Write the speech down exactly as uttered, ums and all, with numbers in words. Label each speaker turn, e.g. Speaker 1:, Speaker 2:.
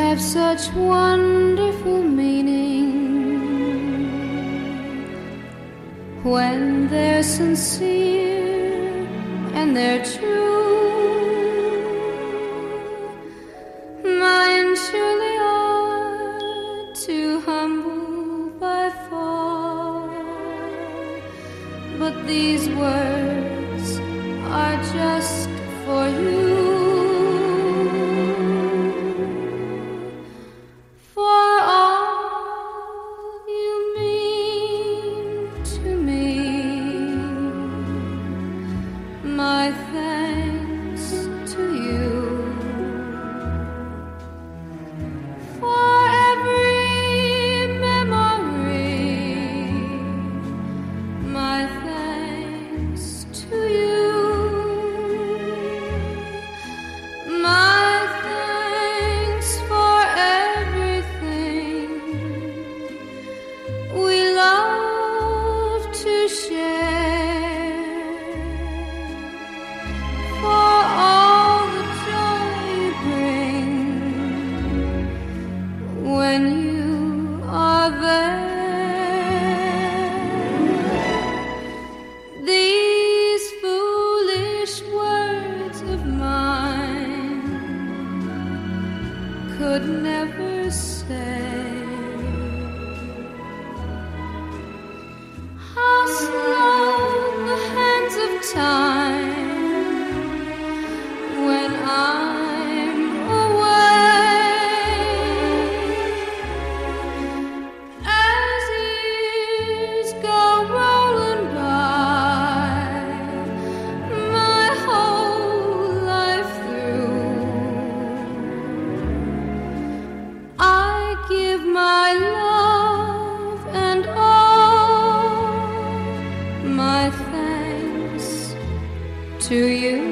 Speaker 1: have such wonderful meaning when they're sincere and they're true. Mine surely are too humble by far, but these words are just for you. My thanks to you for every memory. My thanks to you. My thanks for everything we love to share. When you are there, these foolish words of mine could never say how slow the hands of time when I'm my love and all my thanks to you.